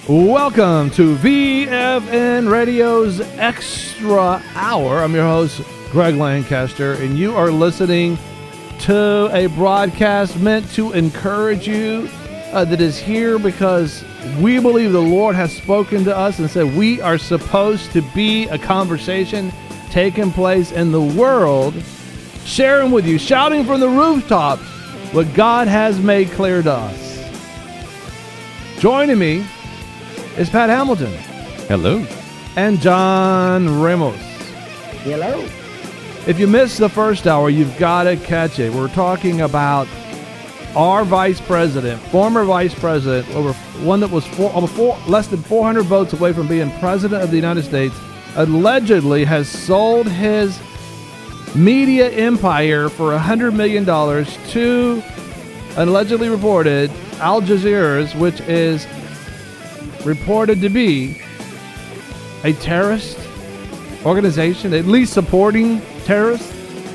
Welcome to VFN Radio's Extra Hour. I'm your host, Greg Lancaster, and you are listening to a broadcast meant to encourage you that is here because we believe the Lord has spoken to us and said we are supposed to be a conversation taking place in the world, sharing with you, shouting from the rooftops what God has made clear to us. Joining me is Pat Hamilton. Hello. And John Ramos. Hello. If you missed the first hour, you've got to catch it. We're talking about our vice president, former vice president, one that was less than 400 votes away from being president of the United States, allegedly has sold his media empire for $100 million to, allegedly reported, Al Jazeera, which is reported to be a terrorist organization, at least supporting terrorists.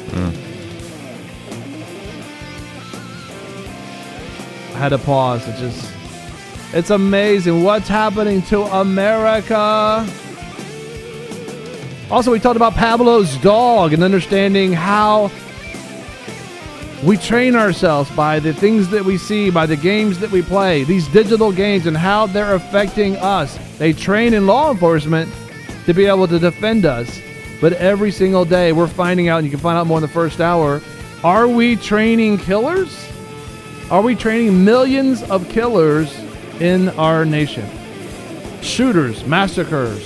I had to pause. It's amazing what's happening to America. Also, we talked about Pablo's dog and understanding how we train ourselves by the things that we see, by the games that we play, these digital games, and how they're affecting us. They train in law enforcement to be able to defend us. But every single day we're finding out, and you can find out more in the first hour, are we training killers? Are we training millions of killers in our nation? Shooters, massacres.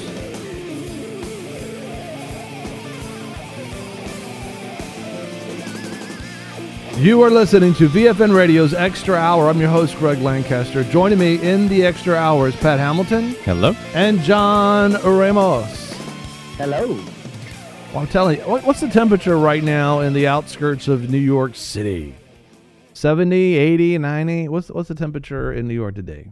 You are listening to VFN Radio's Extra Hour. I'm your host, Greg Lancaster. Joining me in the Extra Hour is Pat Hamilton. Hello. And John Ramos. Hello. Well, I'm telling you, what's the temperature right now in the outskirts of New York City? 70, 80, 90? What's the temperature in New York today?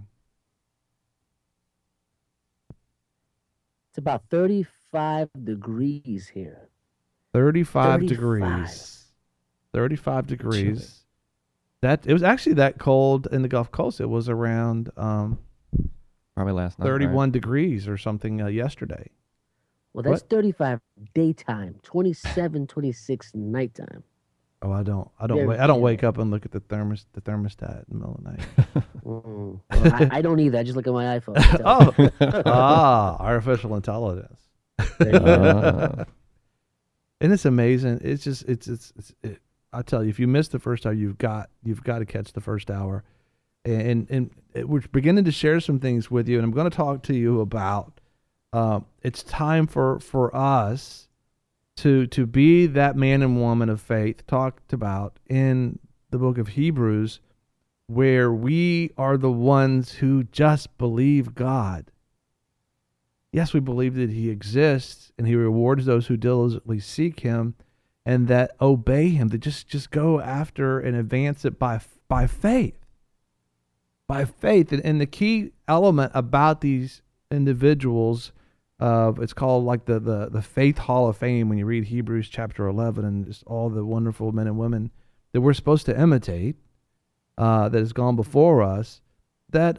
It's about 35 degrees here. 35 degrees. 35 degrees. It was actually that cold in the Gulf Coast. It was around probably last night, 31 degrees or something yesterday. Well, that's 35 daytime, 27, 26 nighttime. Oh, I don't wake up and look at the thermostat in the middle of the night. Well, I don't either. I just look at my iPhone. Artificial intelligence. And it's amazing. It's just I tell you, if you missed the first hour, you've got to catch the first hour, and we're beginning to share some things with you, and I'm going to talk to you about. It's time for us to be that man and woman of faith talked about in the book of Hebrews, where we are the ones who just believe God. Yes, we believe that He exists and He rewards those who diligently seek Him and that obey Him, that just go after and advance it by faith. By faith. And the key element about these individuals, it's called like the Faith Hall of Fame when you read Hebrews chapter 11 and just all the wonderful men and women that we're supposed to imitate, that has gone before us, that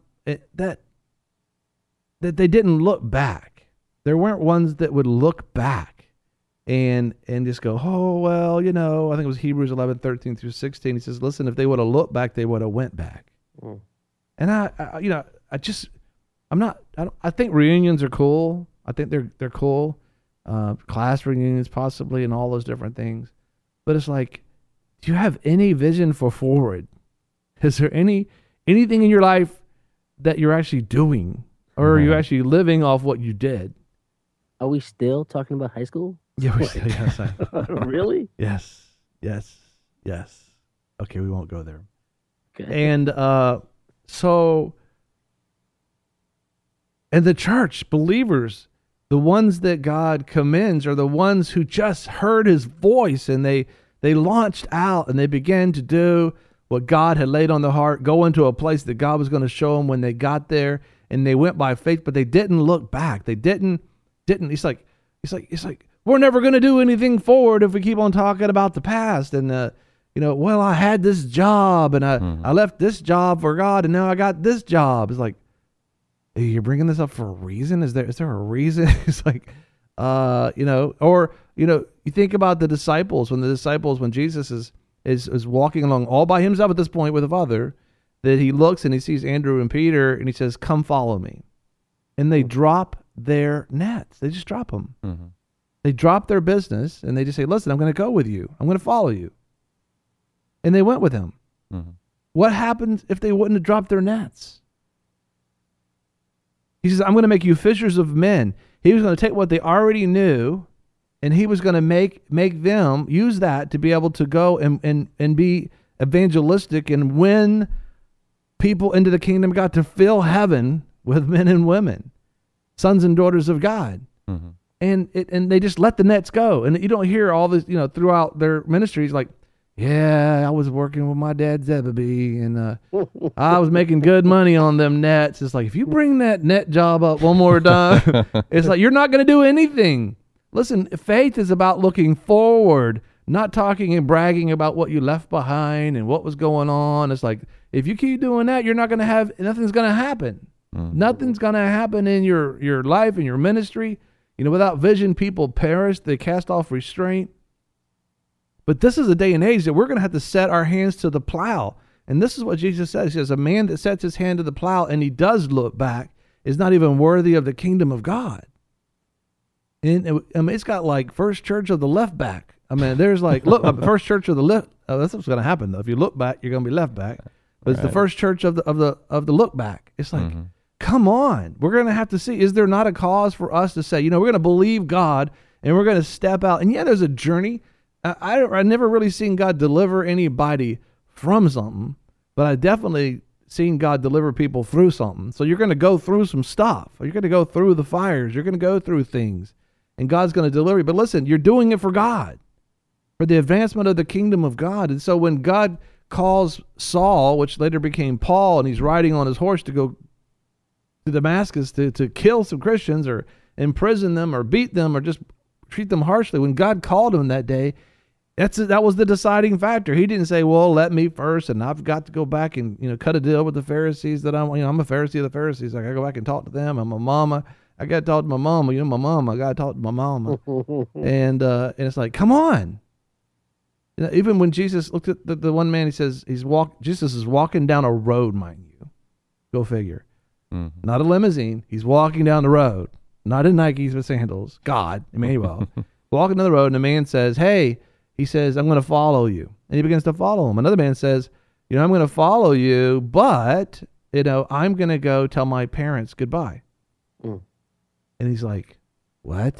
they didn't look back. There weren't ones that would look back and just go, oh, well, I think it was Hebrews 11, 13 through 16. He says, listen, if they would have looked back, they would have went back. And I think reunions are cool. I think they're cool. Class reunions possibly and all those different things. But it's like, do you have any vision for forward? Is there anything in your life that you're actually doing? Or are you actually living off what you did? Are we still talking about high school? Yeah, we're still, yes. Really? Yes. Okay, we won't go there. Okay. And and the church, believers, the ones that God commends are the ones who just heard His voice and they launched out and they began to do what God had laid on their heart, go into a place that God was going to show them when they got there, and they went by faith, but they didn't look back. They didn't. It's like we're never going to do anything forward if we keep on talking about the past. And well, I had this job and I left this job for God, and now I got this job. It's like, you're bringing this up for a reason. Is there a reason? It's like, you think about the disciples, when Jesus is walking along all by himself at this point with the Father, that he looks and he sees Andrew and Peter and he says, come follow me. And they drop their nets. They just drop them. Mm-hmm. They drop their business and they just say, listen, I'm going to go with you. I'm going to follow you. And they went with him. Mm-hmm. What happens if they wouldn't have dropped their nets? He says, I'm going to make you fishers of men. He was going to take what they already knew, and he was going to make them use that to be able to go and be evangelistic and win people into the kingdom of God, to fill heaven with men and women, sons and daughters of God. Mm-hmm. And they just let the nets go. And you don't hear all this, throughout their ministries, like, yeah, I was working with my dad Zebedee, and I was making good money on them nets. It's like, if you bring that net job up one more time, it's like, you're not going to do anything. Listen, faith is about looking forward, not talking and bragging about what you left behind and what was going on. It's like, if you keep doing that, you're not going to have, nothing's going to happen. Mm-hmm. Nothing's going to happen in your life and your ministry. Without vision, people perish. They cast off restraint. But this is a day and age that we're going to have to set our hands to the plow. And this is what Jesus says. He says, a man that sets his hand to the plow and he does look back is not even worthy of the kingdom of God. And it's got like First Church of the left back. There's like, First Church of the left. That's what's going to happen though. If you look back, you're going to be left back. But it's the First Church of the look back. It's like, come on. We're going to have to see, is there not a cause for us to say, we're going to believe God and we're going to step out. And yeah, there's a journey. I never really seen God deliver anybody from something, but I definitely seen God deliver people through something. So you're going to go through some stuff. You're going to go through the fires. You're going to go through things, and God's going to deliver you. But listen, you're doing it for God, for the advancement of the kingdom of God. And so when God calls Saul, which later became Paul, and he's riding on his horse to go to Damascus to kill some Christians or imprison them or beat them or just treat them harshly, when God called him that day, that was the deciding factor. He didn't say, well, let me first, and I've got to go back and, cut a deal with the Pharisees that I'm a Pharisee of the Pharisees. I got to go back and talk to them. I'm a mama. I got to talk to my mama. My mama. I got to talk to my mama. and it's like, come on. Even when Jesus looked at the one man, he says, Jesus is walking down a road, mind you. Go figure. Mm-hmm. Not a limousine. He's walking down the road. Not in Nikes with sandals. God, Emmanuel. Walking down the road, and the man says, hey, he says, I'm going to follow you. And he begins to follow him. Another man says, I'm going to follow you, but, I'm going to go tell my parents goodbye. Mm. And he's like, what?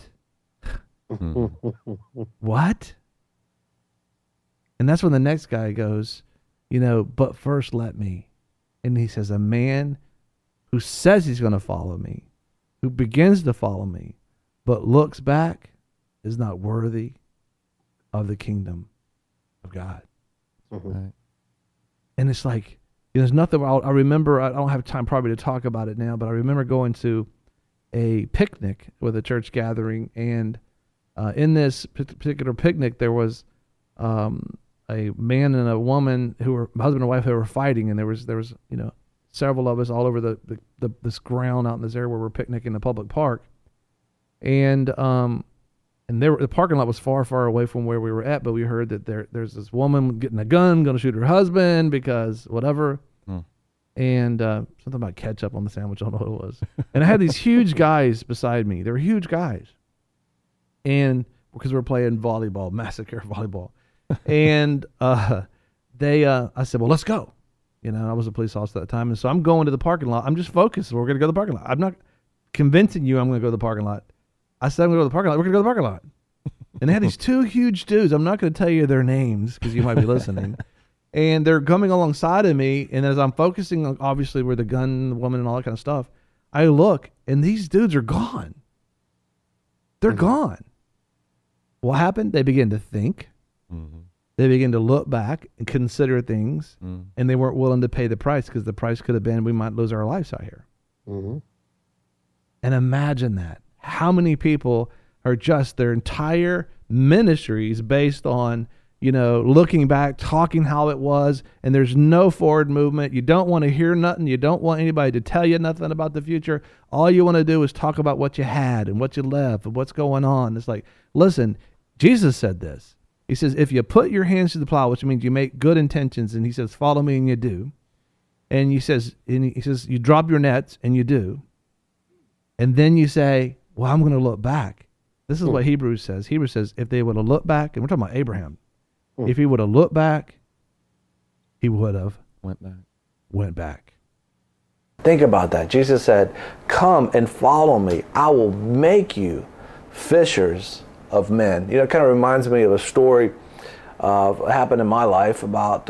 What? And that's when the next guy goes, but first let me. And he says, a man who says he's going to follow me, who begins to follow me, but looks back, is not worthy of the kingdom of God. Mm-hmm. Right. And it's like, there's nothing. I remember, I don't have time probably to talk about it now, but I remember going to a picnic with a church gathering, and in this particular picnic, there was a man and a woman who were husband and wife who were fighting, and there was several of us all over this ground out in this area where we're picnicking in the public park, and the parking lot was far, far away from where we were at, but we heard that there's this woman getting a gun, going to shoot her husband because whatever. And something about ketchup on the sandwich, I don't know what it was. And I had these huge guys beside me. They were huge guys. And because we were playing volleyball, massacre volleyball. And I said, well, let's go. I was a police officer at that time. And so I'm going to the parking lot. I'm just focused. We're going to go to the parking lot. I'm not convincing you I'm going to go to the parking lot. I said, I'm going to go to the parking lot. We're going to go to the parking lot. And they had these two huge dudes. I'm not going to tell you their names because you might be listening. And they're coming alongside of me. And as I'm focusing on, obviously, where the gun, the woman, and all that kind of stuff, I look, and these dudes are gone. They're gone. What happened? They began to think. Mm-hmm. They began to look back and consider things. Mm. And they weren't willing to pay the price because the price could have been we might lose our lives out here. Mm-hmm. And imagine that. How many people are just their entire ministries based on, looking back, talking how it was, and there's no forward movement. You don't want to hear nothing. You don't want anybody to tell you nothing about the future. All you want to do is talk about what you had and what you left and what's going on. It's like, listen, Jesus said this. He says, if you put your hands to the plow, which means you make good intentions, and he says, follow me, and you do. And he says, you drop your nets, and you do. And then you say, well, I'm going to look back. This is what Hebrews says. Hebrews says, if they would have looked back, and we're talking about Abraham, if he would have looked back, he would have went back. Think about that. Jesus said, come and follow me. I will make you fishers of men. It kind of reminds me of a story happened in my life about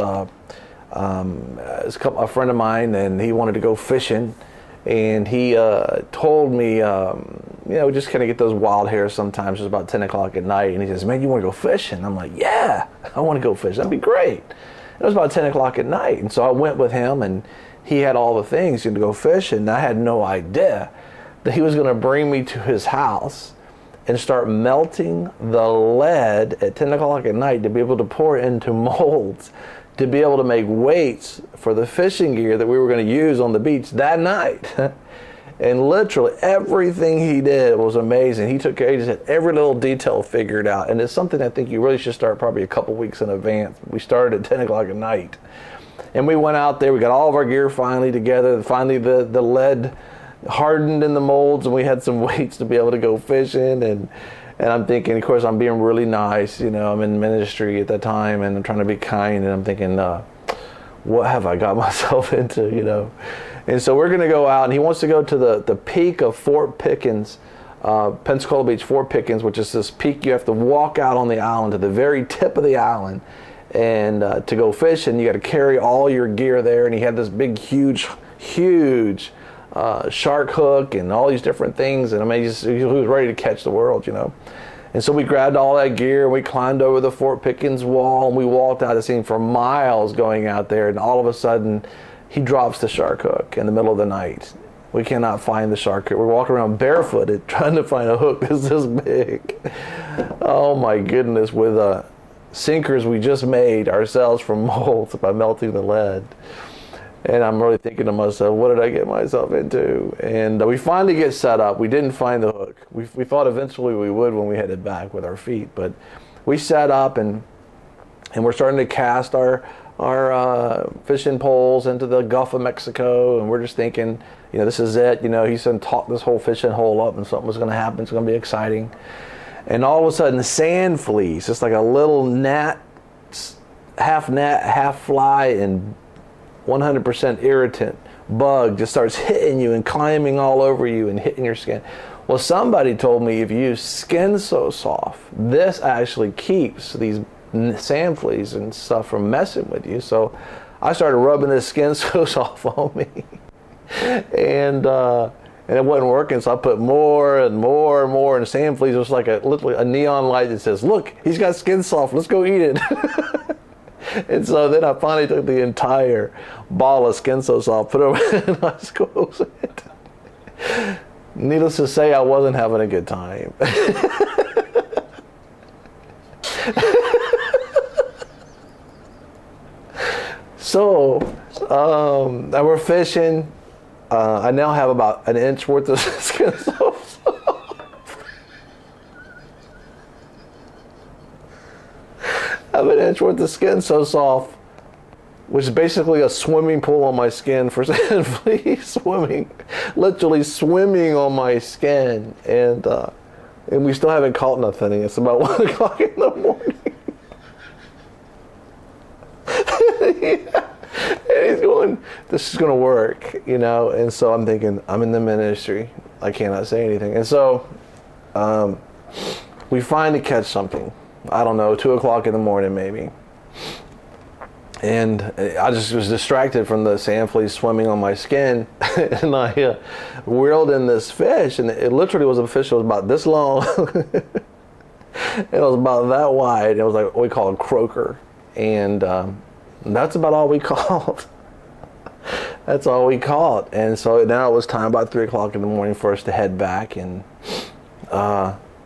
a friend of mine, and he wanted to go fishing. And he told me, we just kind of get those wild hairs sometimes. It's about 10 o'clock at night. And he says, man, you want to go fishing? I'm like, yeah, I want to go fishing. That'd be great. It was about 10 o'clock at night. And so I went with him, and he had all the things to go fishing. And I had no idea that he was going to bring me to his house and start melting the lead at 10 o'clock at night to be able to pour into molds, to be able to make weights for the fishing gear that we were going to use on the beach that night. And literally everything he did was amazing. He took care, he just had every little detail figured out. And it's something I think you really should start probably a couple weeks in advance. We started at 10 o'clock at night. And we went out there, we got all of our gear finally together. Finally the lead hardened in the molds, and we had some weights to be able to go fishing. And I'm thinking, of course, I'm being really nice. I'm in ministry at that time, and I'm trying to be kind. And I'm thinking, what have I got myself into, And so we're going to go out, and he wants to go to the peak of Fort Pickens, Pensacola Beach, Fort Pickens, which is this peak you have to walk out on the island to the very tip of the island, and to go fishing, you got to carry all your gear there. And he had this big, huge shark hook and all these different things, and he was ready to catch the world, And so we grabbed all that gear, and we climbed over the Fort Pickens wall, and we walked out. It seemed for miles going out there, and all of a sudden he drops the shark hook in the middle of the night. We cannot find the shark hook. We're walking around barefooted trying to find a hook that's this big. Oh my goodness, with sinkers we just made ourselves from molds by melting the lead. And I'm really thinking to myself, what did I get myself into? And we finally get set up. We didn't find the hook. We thought eventually we would when we headed back with our feet. But we set up, and we're starting to cast our fishing poles into the Gulf of Mexico. And we're just thinking, this is it. He's going to talk this whole fishing hole up, and something was going to happen. It's going to be exciting. And all of a sudden, sand fleas, just like a little gnat, half gnat, half fly, and 100% irritant bug just starts hitting you and climbing all over you and hitting your skin. Well, somebody told me if you use Skin So Soft, this actually keeps these sand fleas and stuff from messing with you. So I started rubbing this Skin So Soft on me, and it wasn't working. So I put more and more and more, and sand fleas was like literally a neon light that says, "Look, he's got Skin Soft. Let's go eat it." And so then I finally took the entire ball of Skin So Soft, put it over, and I squeezed it. Needless to say, I wasn't having a good time. So we're fishing. I now have about an inch worth of Skin So Soft. I have an inch worth of Skin So Soft, which is basically a swimming pool on my skin for sand fleas, literally swimming on my skin, and we still haven't caught nothing. It's about 1 o'clock in the morning. Yeah. And he's going, this is going to work, and so I'm thinking, I'm in the ministry, I cannot say anything. And so we finally catch something. I don't know, 2 o'clock in the morning maybe. And I just was distracted from the sand fleas swimming on my skin. And I reeled in this fish, and it literally was a fish that was about this long. It was about that wide. It was like what we call a croaker. And that's about all we caught. That's all we caught. And so now it was time, about 3 o'clock in the morning, for us to head back. And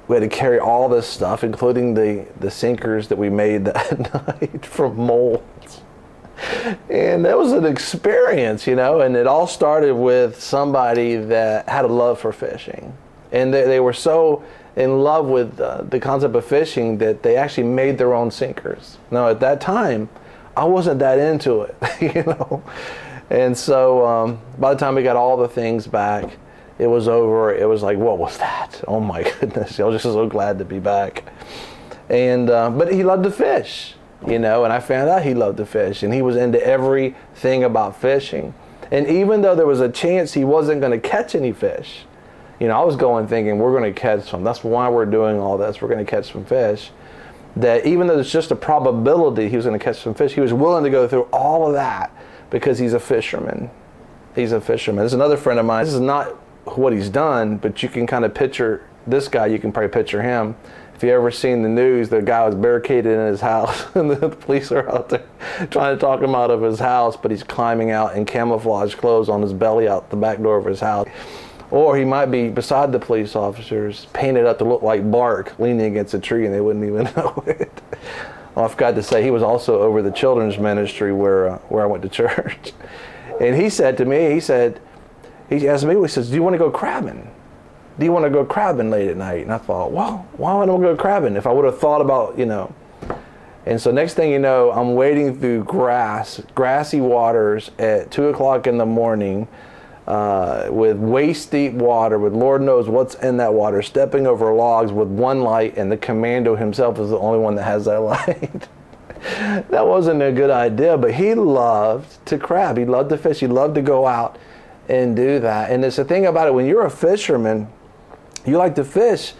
we had to carry all this stuff, including the sinkers that we made that night from molds. And that was an experience, and it all started with somebody that had a love for fishing. And they were so in love with the concept of fishing that they actually made their own sinkers. Now, at that time, I wasn't that into it, And so by the time we got all the things back, it was over. It was like, what was that? Oh my goodness! I was just so glad to be back. And but he loved to fish, and I found out he loved to fish, and he was into everything about fishing. And even though there was a chance he wasn't going to catch any fish, I was going thinking we're going to catch some. That's why we're doing all this. We're going to catch some fish. That even though there's just a probability he was going to catch some fish, he was willing to go through all of that because he's a fisherman. He's a fisherman. There's another friend of mine. This is not what he's done, but you can kind of picture this guy. You can probably picture him. If you ever seen the news, the guy was barricaded in his house and the police are out there trying to talk him out of his house, but he's climbing out in camouflage clothes on his belly out the back door of his house. Or he might be beside the police officers, painted up to look like bark, leaning against a tree, and they wouldn't even know it. Oh, I forgot to say, he was also over the children's ministry where I went to church. And he said to me, he asked me, he says, do you want to go crabbing? Do you want to go crabbing late at night? And I thought, well, why would I go crabbing? If I would have thought about, And so next thing you know, I'm wading through grassy waters at 2 o'clock in the morning, with waist deep water, with Lord knows what's in that water, stepping over logs with one light, and the commando himself is the only one that has that light. That wasn't a good idea, but he loved to crab. He loved to fish. He loved to go out and do that. And it's the thing about it, when you're a fisherman, you like to fish,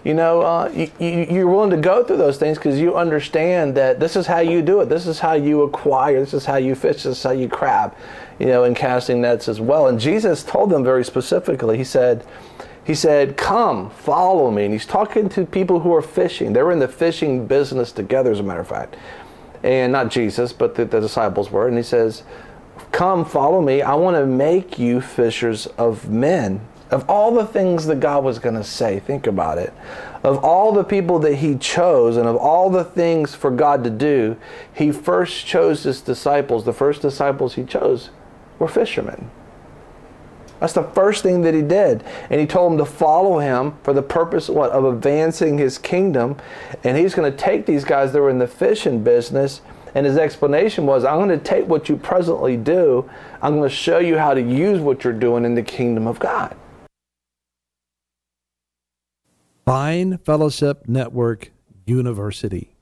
you're willing to go through those things because you understand that this is how you do it. This is how you acquire. This is how you fish. This is how you crab, and casting nets as well. And Jesus told them very specifically, he said, come, follow me. And he's talking to people who are fishing. They were in the fishing business together, as a matter of fact. And not Jesus, but the disciples were. And he says, come, follow me. I want to make you fishers of men. Of all the things that God was going to say, think about it. Of all the people that he chose and of all the things for God to do, he first chose his disciples. The first disciples he chose were fishermen. That's the first thing that he did. And he told them to follow him for the purpose of advancing his kingdom. And he's going to take these guys that were in the fishing business. And his explanation was, I'm going to take what you presently do. I'm going to show you how to use what you're doing in the kingdom of God. Vine Fellowship Network University.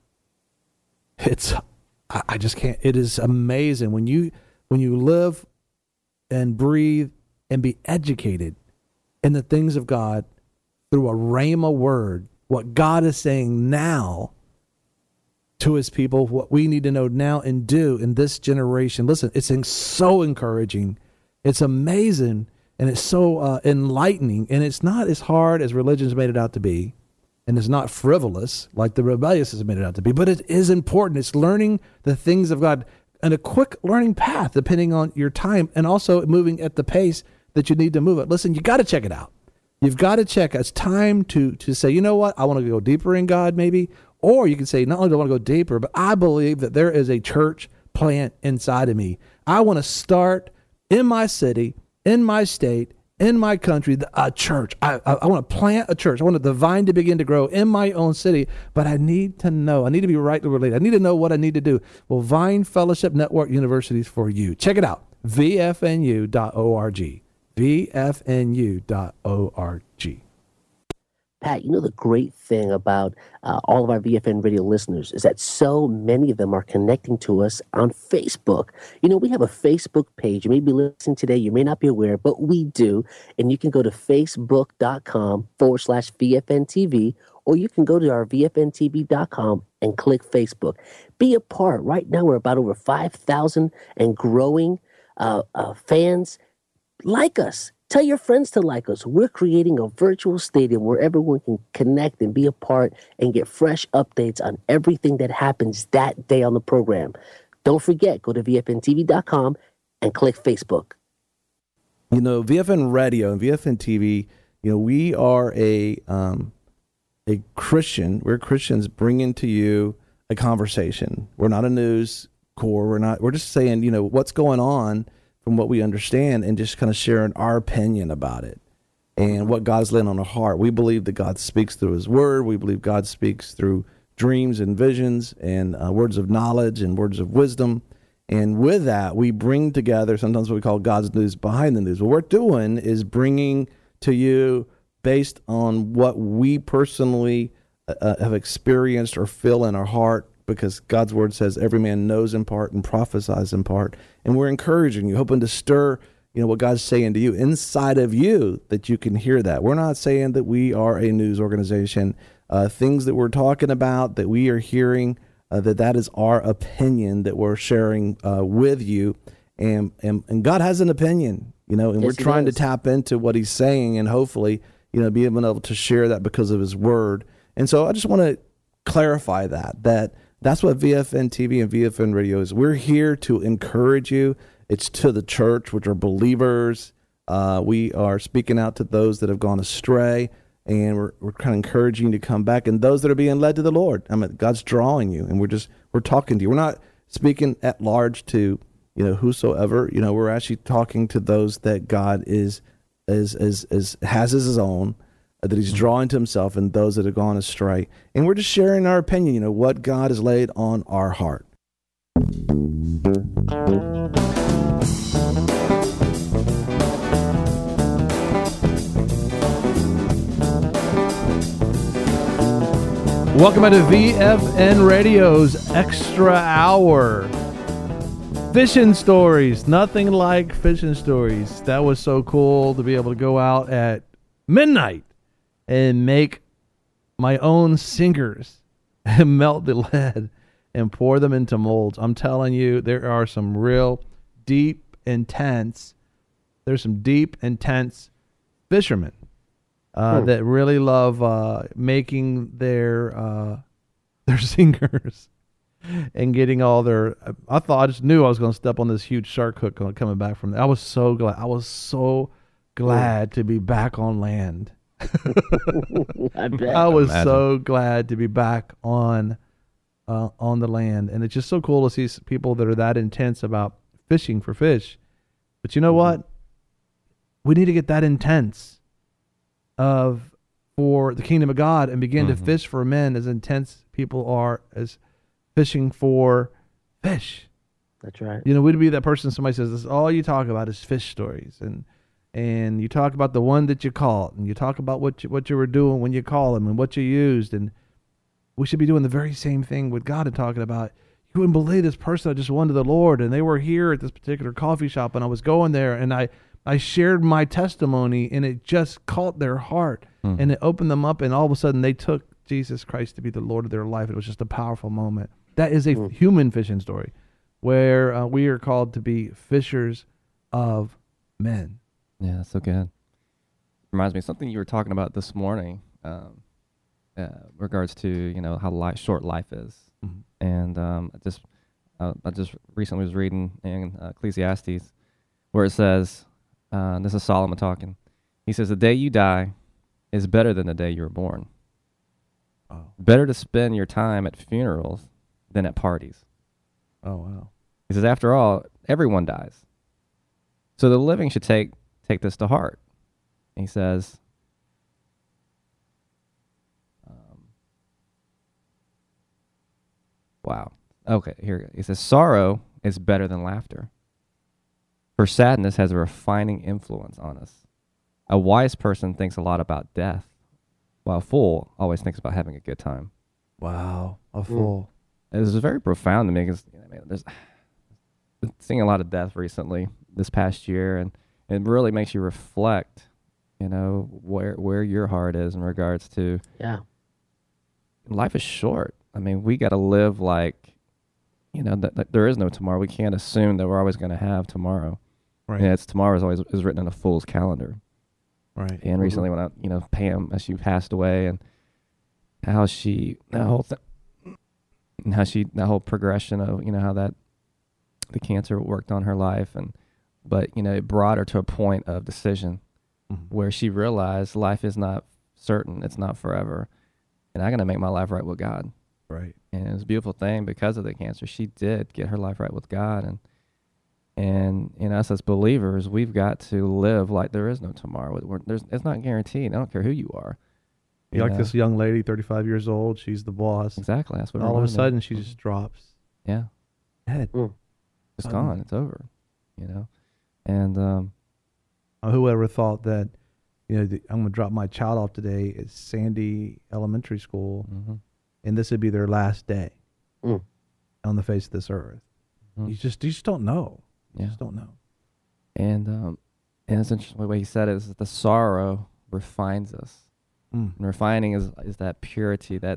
I just can't. It is amazing when you live and breathe and be educated in the things of God through a rhema word, what God is saying now to his people, what we need to know now and do in this generation. Listen, it's so encouraging. It's amazing. And it's so enlightening, and it's not as hard as religion's made it out to be, and it's not frivolous like the rebellious has made it out to be, but it is important. It's learning the things of God and a quick learning path depending on your time, and also moving at the pace that you need to move it. Listen, you got to check it out. You've got to check. It's time to say, you know what? I want to go deeper in God maybe, or you can say, not only do I want to go deeper, but I believe that there is a church plant inside of me. I want to start in my city, in my state, in my country, a church. I want to plant a church. I want the vine to begin to grow in my own city, but I need to know. I need to be rightly related. I need to know what I need to do. Well, Vine Fellowship Network University is for you. Check it out, vfnu.org, vfnu.org. Pat, the great thing about all of our VFN radio listeners is that so many of them are connecting to us on Facebook. We have a Facebook page. You may be listening today. You may not be aware, but we do. And you can go to facebook.com/VFNTV, or you can go to our VFNTV.com and click Facebook. Be a part. Right now, we're about over 5,000 and growing fans. Like us. Tell your friends to like us. We're creating a virtual stadium where everyone can connect and be a part and get fresh updates on everything that happens that day on the program. Don't forget, go to VFNTV.com and click Facebook. VFN Radio and VFN TV, we are a a Christian. We're Christians bringing to you a conversation. We're not a news corps. We're just saying, what's going on from what we understand and just kind of sharing our opinion about it and what God's laying on our heart. We believe that God speaks through his word. We believe God speaks through dreams and visions and words of knowledge and words of wisdom. And with that, we bring together sometimes what we call God's news behind the news. What we're doing is bringing to you based on what we personally have experienced or feel in our heart, because God's word says every man knows in part and prophesies in part. And we're encouraging you, hoping to stir, what God's saying to you inside of you, that you can hear that. We're not saying that we are a news organization. Things that we're talking about, that we are hearing, that is our opinion that we're sharing with you. And God has an opinion, and yes, we're trying to tap into what he's saying and hopefully, be able to share that because of his word. And so I just want to clarify that's what VFN TV and VFN Radio is. We're here to encourage you. It's to the church, which are believers. We are speaking out to those that have gone astray, and we're kind of encouraging you to come back. And those that are being led to the Lord, God's drawing you, and we're talking to you. We're not speaking at large to whosoever. We're actually talking to those that God has as his own, that he's drawing to himself, and those that have gone astray. And we're just sharing our opinion, what God has laid on our heart. Welcome to VFN Radio's Extra Hour. Fishing stories. Nothing like fishing stories. That was so cool to be able to go out at midnight and make my own singers and melt the lead and pour them into molds. I'm telling you, there are some real deep, intense fishermen that really love making their singers and getting all their. I just knew I was going to step on this huge shark hook coming back from there. I was so glad to be back on land. I was so glad to be back on the land, and it's just so cool to see people that are that intense about fishing for fish. But you know what? We need to get that intense for the kingdom of God and begin to fish for men as intense people are as fishing for fish. That's right. We'd be that person. Somebody says, "This all you talk about is fish stories," and you talk about the one that you caught, and you talk about what you were doing when you caught them and what you used. And we should be doing the very same thing with God and talking about, you wouldn't believe this person I just won to the Lord, and they were here at this particular coffee shop, and I was going there, and I shared my testimony, and it just caught their heart, and it opened them up, and all of a sudden they took Jesus Christ to be the Lord of their life. It was just a powerful moment. That is a human fishing story, where we are called to be fishers of men. Yeah, that's so good. Reminds me of something you were talking about this morning, regards to how short life is, and I just recently was reading in Ecclesiastes where it says, this is Solomon talking. He says, "The day you die is better than the day you were born. Oh. Better to spend your time at funerals than at parties." Oh wow! He says, "After all, everyone dies, so the living should take this to heart." And he says, wow. Okay, here we go. He says, "Sorrow is better than laughter, for sadness has a refining influence on us. A wise person thinks a lot about death, while a fool always thinks about having a good time." Wow, a fool. It was very profound to me, because there's been seeing a lot of death recently this past year, and it really makes you reflect, where your heart is in regards to, life is short. We got to live like, that there is no tomorrow. We can't assume that we're always going to have tomorrow. Right. And tomorrow is written in a fool's calendar. Right. And recently when Pam, as she passed away, and how that whole progression of, how that the cancer worked on her life, but it brought her to a point of decision where she realized life is not certain. It's not forever. and I'm going to make my life right with God. Right. And it was a beautiful thing because of the cancer. She did get her life right with God. And in us as believers, we've got to live like there is no tomorrow. It's not guaranteed. I don't care who you are. You like this young lady, 35 years old. She's the boss. Exactly. That's what all of a sudden, she just drops. Yeah. Dead. It's gone. It's over. And whoever thought that, I'm going to drop my child off today at Sandy Elementary School, and this would be their last day on the face of this earth. You just don't know. You just don't know. And it's interesting the way he said it is that the sorrow refines us. And refining is that purity that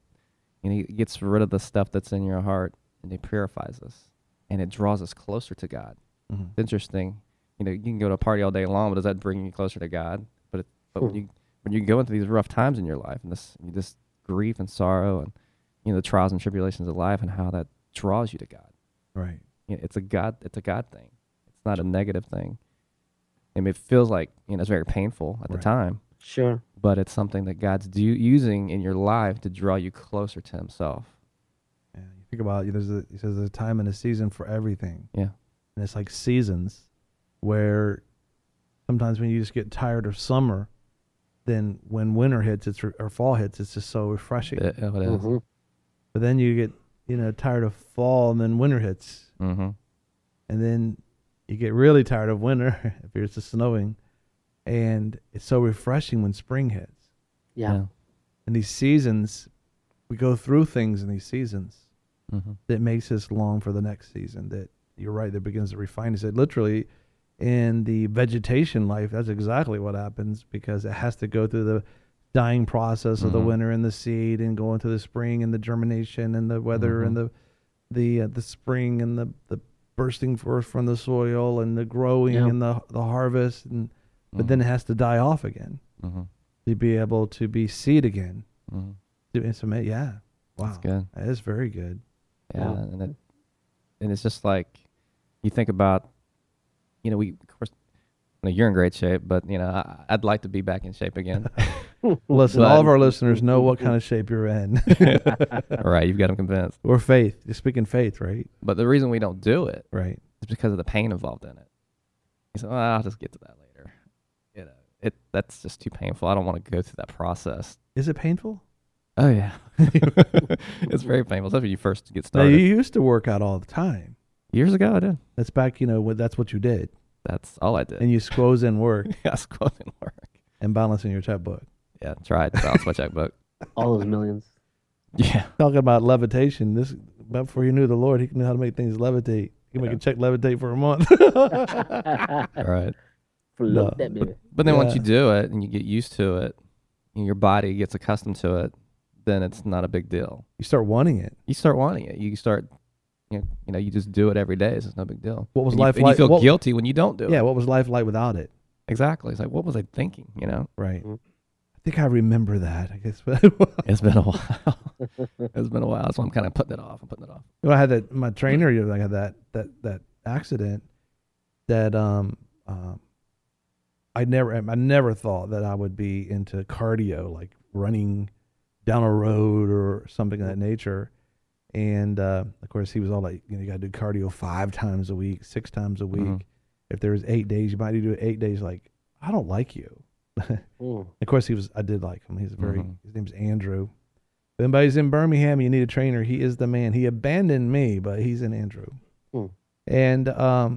he gets rid of the stuff that's in your heart, and he purifies us, and it draws us closer to God. It's interesting. You can go to a party all day long, but does that bring you closer to God? But when you go into these rough times in your life, and this grief and sorrow, and the trials and tribulations of life, and how that draws you to God. Right. It's a God thing. It's not a negative thing. And it feels like it's very painful at the time. Sure. But it's something that God's using in your life to draw you closer to Himself. Yeah, you think about he says there's a time and a season for everything. Yeah. And it's like seasons where sometimes when you just get tired of summer, then when winter hits, or fall hits, it's just so refreshing. It is. But then you get tired of fall, and then winter hits. And then you get really tired of winter if it's just snowing. And it's so refreshing when spring hits. Yeah. And these seasons, we go through things in these seasons that makes us long for the next season. That you're right, that begins to refine. He said literally in the vegetation life, that's exactly what happens, because it has to go through the dying process of the winter and the seed, and go into the spring and the germination and the weather and the spring and the bursting forth from the soil and the growing and the harvest, and but then it has to die off again to be able to be seed again. It's amazing. Yeah. Wow. That's good. That is very good. Yeah. And it's just like, you think about, we, of course, you're in great shape, but, I'd like to be back in shape again. Listen, all of our listeners know what kind of shape you're in. Right. You've got them convinced. Or faith. You're speaking faith, right? But the reason we don't do it is because of the pain involved in it. You say, I'll just get to that later. That's just too painful. I don't want to go through that process. Is it painful? Oh, yeah. It's very painful, especially when you first get started. Now, you used to work out all the time. Years ago, I did. That's back, that's what you did. That's all I did. And you squoze in work. Yeah, squoze in work. And balancing your checkbook. Yeah, tried to balance my checkbook. All those millions. Yeah. Talking about levitation, before you knew the Lord, he knew how to make things levitate. He can make a check levitate for a month. All right. Float that baby. But then once you do it and you get used to it, and your body gets accustomed to it, then it's not a big deal. You start wanting it. You start wanting it. You start, you just do it every day, so it's no big deal. What was and life like? like? You feel guilty when you don't do it. Yeah, what was life like without it? Exactly. It's like, what was I thinking, Right. I think I remember that, I guess. It's been a while. It's been a while, so I'm kind of putting it off. I had my trainer, I had that accident that I never thought that I would be into cardio, like running down a road or something of that nature. And of course, he was all like, you got to do cardio 5 times a week, 6 times a week. If there was 8 days, you might do it 8 days. Like, I don't like you. Of course, I did like him. He's his name's Andrew. If anybody's in Birmingham, you need a trainer. He is the man. He abandoned me, but he's in Andrew. And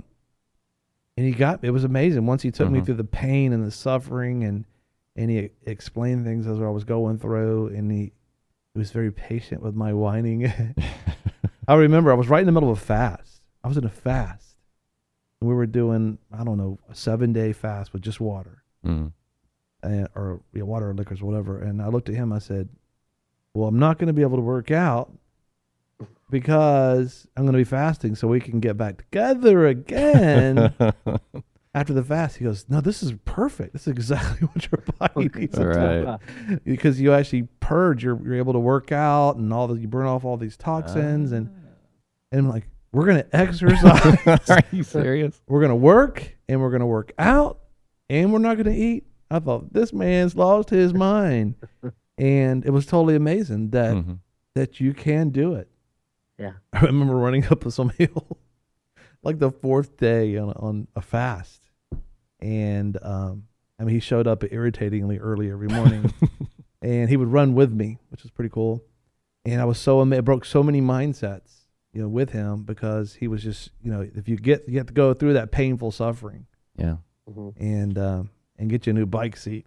it was amazing. Once he took me through the pain and the suffering, and he explained things as I was going through, and he was very patient with my whining. I remember I was right in the middle of a fast. I was in a fast. And we were doing, I don't know, a 7-day fast with just water. Or water or liquors, whatever. And I looked at him, I said, well, I'm not going to be able to work out because I'm going to be fasting so we can get back together again after the fast. He goes, no, this is perfect. This is exactly what your body needs. Right. Because you actually purge, you're able to work out and you burn off all these toxins. And I'm like, we're going to exercise. Are you serious? We're going to work, and we're going to work out, and we're not going to eat. I thought, this man's lost his mind. And it was totally amazing that that you can do it. Yeah. I remember running up some hill, like the 4th day on a fast. And he showed up irritatingly early every morning. And he would run with me, which was pretty cool. And I was so amazed. It broke so many mindsets, with him, because he was just, if you have to go through that painful suffering. Yeah. And get you a new bike seat.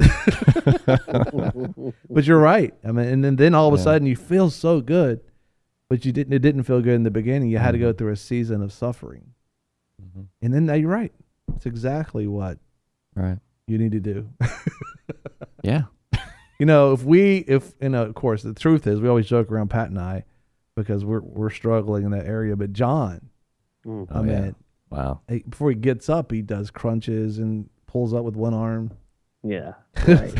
But you're right. And then all of a sudden you feel so good, but it didn't feel good in the beginning. You had to go through a season of suffering. And then you're right. It's exactly what you need to do. Yeah. Of course, the truth is we always joke around, Pat and I, because we're struggling in that area. But John, wow. Before he gets up, he does crunches and pulls up with one arm. Yeah. Right.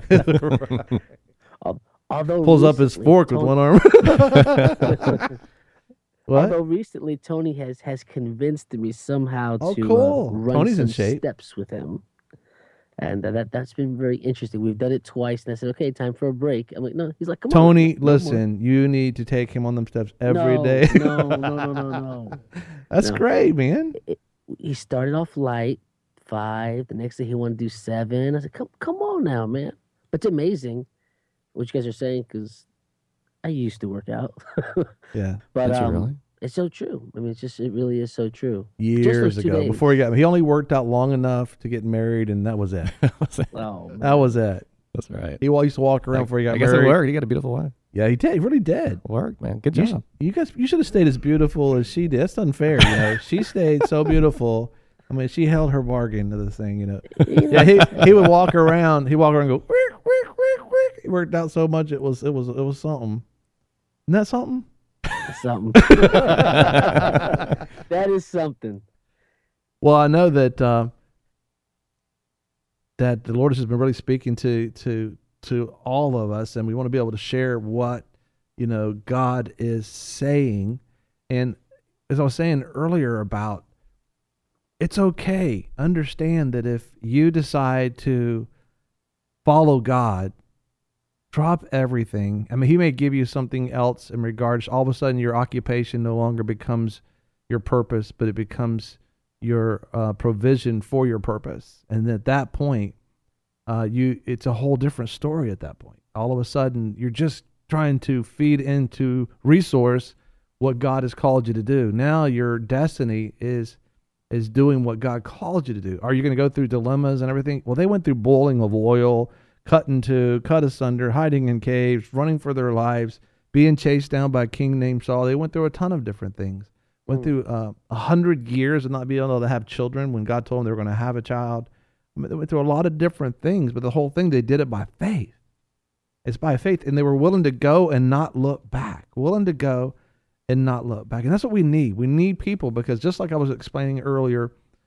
Although pulls up his fork with one arm. What? Although recently Tony has convinced me somehow to run Tony's some in shape. steps with him. And that's been very interesting. We've done it twice, and I said, "Okay, time for a break." I'm like, "No." He's like, "Come Tony, on, no listen. You need to take him on them steps every day. No. That's great, man. He started off light, 5. The next day he wanted to do 7. I said, "Come on now, man." But it's amazing what you guys are saying, because I used to work out. Yeah, but Did you really? it's so true. I mean, it really is so true. Years Just like 2 ago, days. before he only worked out long enough to get married, and that was it. Oh, man. That was it. That's right. He used to walk around before he got I guess married. it worked. You got a beautiful wife. Yeah, he did. He really did. Work, man. Good You job. you should have stayed as beautiful as she did. That's unfair, She stayed so beautiful. She held her bargain to the thing, Yeah, he would walk around. He'd walk around and go, "Wick, wick, wick, wick." He worked out so much it was something. Isn't that something? Something. That is something. Well, I know that that the Lord has been really speaking to all of us, and we want to be able to share what God is saying. And as I was saying earlier about, it's okay. Understand that if you decide to follow God, drop everything. He may give you something else in regards. All of a sudden, your occupation no longer becomes your purpose, but it becomes your provision for your purpose. And at that point, it's a whole different story. At that point, all of a sudden, you're just trying to feed into resource what God has called you to do. Now your destiny is doing what God called you to do. Are you going to go through dilemmas and everything? Well, they went through boiling of oil, cut asunder, hiding in caves, running for their lives, being chased down by a king named Saul. They went through a ton of different things. Went through 100 years of not being able to have children when God told them they were going to have a child. They went through a lot of different things, but the whole thing, they did it by faith. It's by faith, and they were willing to go and not look back. Willing to go and not look back. And that's what we need. We need people, because just like I was explaining earlier,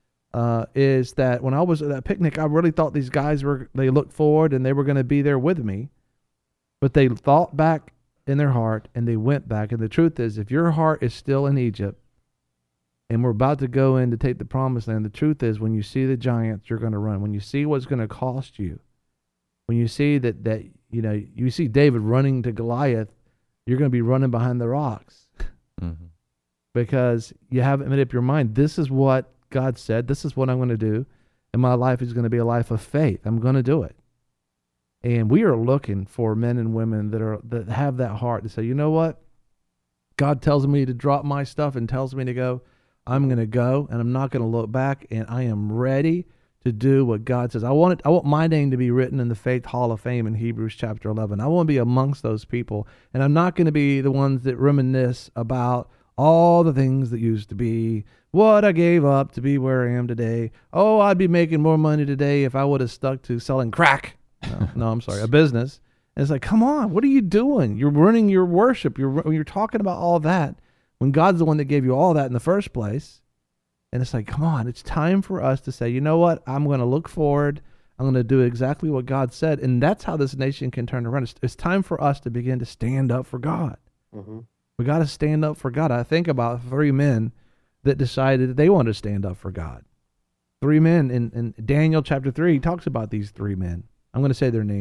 is that when I was at that picnic, I really thought these guys they looked forward and they were going to be there with me, but they thought back in their heart and they went back. And the truth is, if your heart is still in Egypt and we're about to go in to take the promised land, the truth is, when you see the giants, you're going to run. When you see what's going to cost you, when you see that you see David running to Goliath, you're going to be running behind the rocks. Mm-hmm. Because you haven't made up your mind. This is what God said. This is what I'm going to do. And my life is going to be a life of faith. I'm going to do it. And we are looking for men and women that have that heart to say, you know what? God tells me to drop my stuff and tells me to go. I'm going to go, and I'm not going to look back, and I am ready to do what God says. I want my name to be written in the Faith Hall of Fame in Hebrews chapter 11. I want to be amongst those people, and I'm not going to be the ones that reminisce about all the things that used to be, what I gave up to be where I am today. Oh, I'd be making more money today if I would have stuck to selling crack. No, I'm sorry, a business. And it's like, come on, what are you doing? You're ruining your worship. You're talking about all that when God's the one that gave you all that in the first place. And it's like, come on, it's time for us to say, you know what? I'm going to look forward. I'm going to do exactly what God said. And that's how this nation can turn around. It's time for us to begin to stand up for God. Mm-hmm. We got to stand up for God. I think about 3 men that decided that they wanted to stand up for God. 3 men in Daniel chapter 3, he talks about these 3 men. I'm going to say their name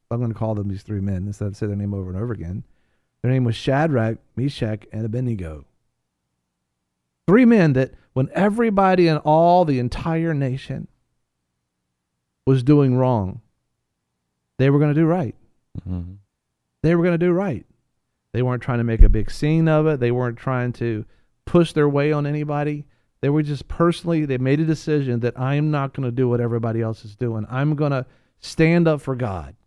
I'm going to call them these three men instead of say their name over and over again. Their name was Shadrach, Meshach, and Abednego. Three men that when everybody in all the entire nation was doing wrong, they were going to do right. Mm-hmm. They were going to do right. They weren't trying to make a big scene of it. They weren't trying to push their way on anybody. They were just personally, they made a decision that I'm not going to do what everybody else is doing. I'm going to stand up for God.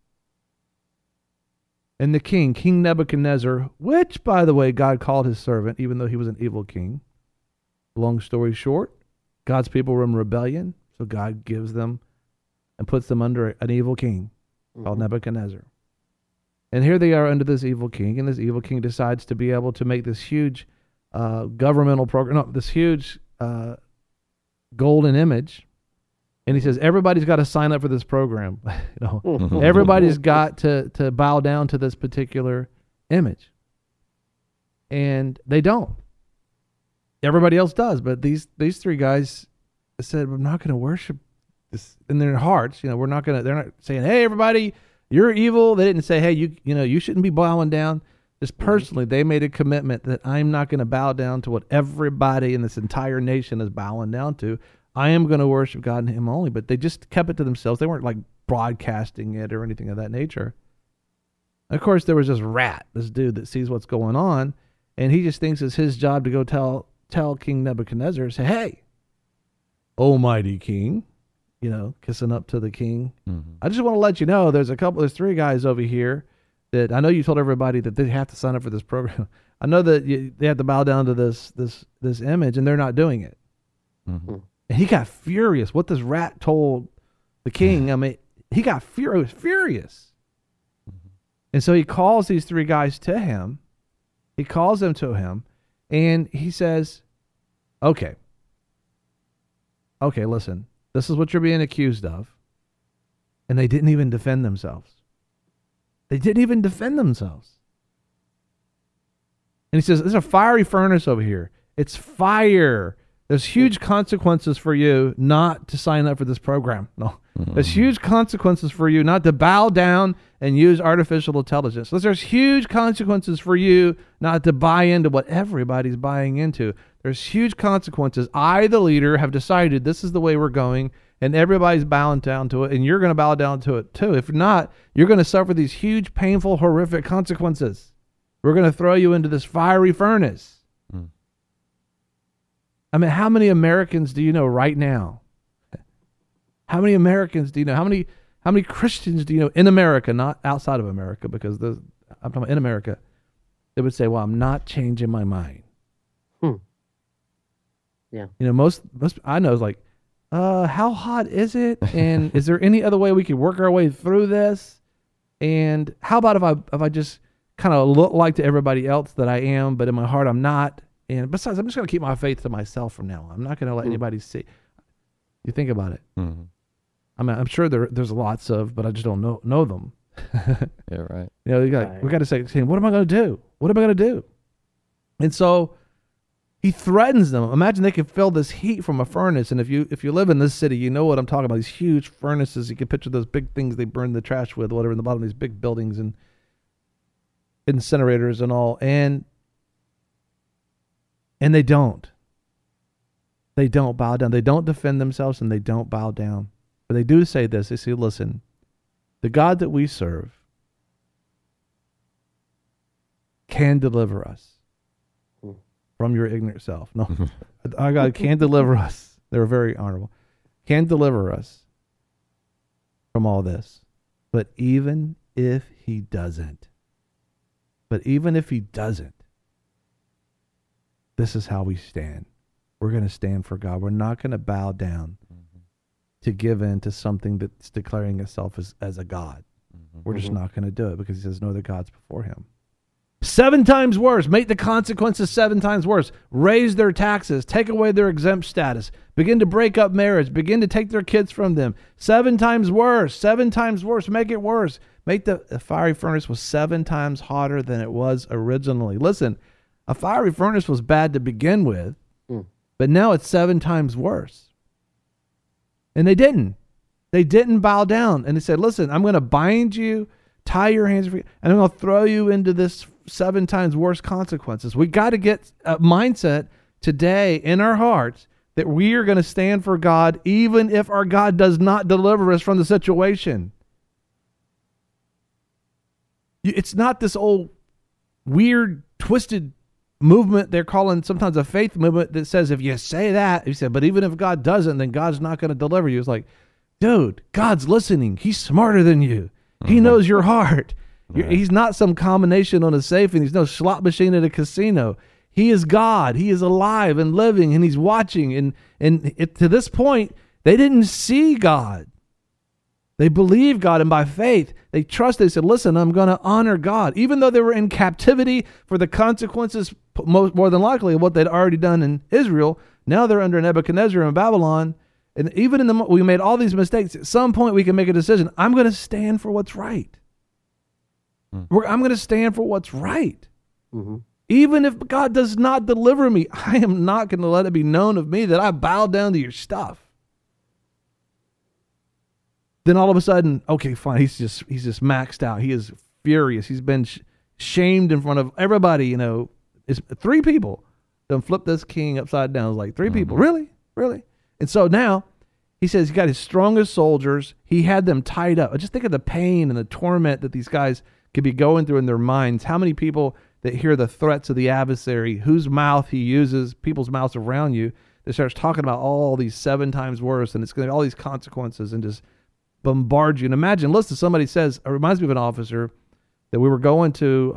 And the king, King Nebuchadnezzar, which, by the way, God called his servant, even though he was an evil king. Long story short, God's people were in rebellion, so God gives them and puts them under an evil king called Nebuchadnezzar. And here they are under this evil king, and this evil king decides to be able to make this huge governmental program, no, this huge golden image. And he says, everybody's got to sign up for this program. Everybody's got to bow down to this particular image. And they don't. Everybody else does, but these three guys said, we're not going to worship this in their hearts. They're not saying, hey, everybody, you're evil. They didn't say, hey, you shouldn't be bowing down. Just personally, they made a commitment that I'm not going to bow down to what everybody in this entire nation is bowing down to. I am going to worship God and him only, but they just kept it to themselves. They weren't like broadcasting it or anything of that nature. Of course, there was this rat, this dude that sees what's going on, and he just thinks it's his job to go tell King Nebuchadnezzar, say, hey, almighty king, kissing up to the king. Mm-hmm. I just want to let you know there's three guys over here that I know you told everybody that they have to sign up for this program. I know that they have to bow down to this image, and they're not doing it. Mm-hmm. And he got furious. What this rat told the king, he got furious. Mm-hmm. And so he calls these three guys to him. He calls them to him, and he says, okay, listen, this is what you're being accused of. And they didn't even defend themselves. And he says, there's a fiery furnace over here. It's fire. There's huge consequences for you not to sign up for this program. No. Mm-hmm. There's huge consequences for you not to bow down and use artificial intelligence. There's huge consequences for you not to buy into what everybody's buying into. There's huge consequences. I, the leader, have decided this is the way we're going, and everybody's bowing down to it, and you're going to bow down to it too. If not, you're going to suffer these huge, painful, horrific consequences. We're going to throw you into this fiery furnace. How many Americans do you know right now? How many Americans do you know? How many Christians do you know in America, not outside of America, because I'm talking about in America, they would say, well, I'm not changing my mind. Yeah. Most I know is like, how hot is it? And is there any other way we could work our way through this? And how about if I just kind of look like to everybody else that I am, but in my heart I'm not? And besides, I'm just going to keep my faith to myself from now on. I'm not going to let anybody see. You think about it. Mm-hmm. I'm sure there's lots of, but I just don't know them. Yeah, right. We got to say, what am I going to do? What am I going to do? And so he threatens them. Imagine they can feel this heat from a furnace. And if you live in this city, you know what I'm talking about. These huge furnaces. You can picture those big things they burn the trash with, whatever, in the bottom of these big buildings and incinerators and all. And they don't. They don't bow down. They don't defend themselves, and they don't bow down. But they do say this. They say, listen, the God that we serve can deliver us from your ignorant self. No, our God can deliver us. They were very honorable. Can deliver us from all this. But even if he doesn't, this is how we stand. We're going to stand for God. We're not going to bow down to give in to something that's declaring itself as a God. We're just not going to do it because he says no other gods before him. 7 times worse. Make the consequences 7 times worse. Raise their taxes. Take away their exempt status. Begin to break up marriage. Begin to take their kids from them. 7 times worse. 7 times worse. Make it worse. Make the fiery furnace was 7 times hotter than it was originally. Listen, a fiery furnace was bad to begin with, but now it's 7 times worse. And they didn't. They didn't bow down. And they said, listen, I'm going to bind you tie your hands, and I'm going to throw you into this 7 times worse consequences. We got to get a mindset today in our hearts that we are going to stand for God even if our God does not deliver us from the situation. It's not this old weird, twisted movement they're calling sometimes a faith movement that says if you say that, he said, but even if God doesn't, then God's not going to deliver you. It's like, dude, God's listening. He's smarter than you. He knows your heart. Right. He's not some combination on a safe, and he's no slot machine at a casino. He is God. He is alive and living, and he's watching. And to this point, they didn't see God. They believed God, and by faith, they trusted. They said, listen, I'm going to honor God. Even though they were in captivity for the consequences, more than likely, of what they'd already done in Israel, now they're under Nebuchadnezzar in Babylon. And even we made all these mistakes. At some point, we can make a decision. I'm going to stand for what's right. I'm going to stand for what's right. Mm-hmm. Even if God does not deliver me, I am not going to let it be known of me that I bow down to your stuff. Then all of a sudden, okay, fine, he's just maxed out. He is furious. He's been shamed in front of everybody. It's 3 people done flipped this king upside down. It's like 3 people, really? And so now he says he got his strongest soldiers. He had them tied up. Just think of the pain and the torment that these guys could be going through in their minds. How many people that hear the threats of the adversary, whose mouth he uses, people's mouths around you, that starts talking about all these 7 times worse, and it's going to be all these consequences, and just bombard you. And imagine, listen, somebody says, it reminds me of an officer that we were going to,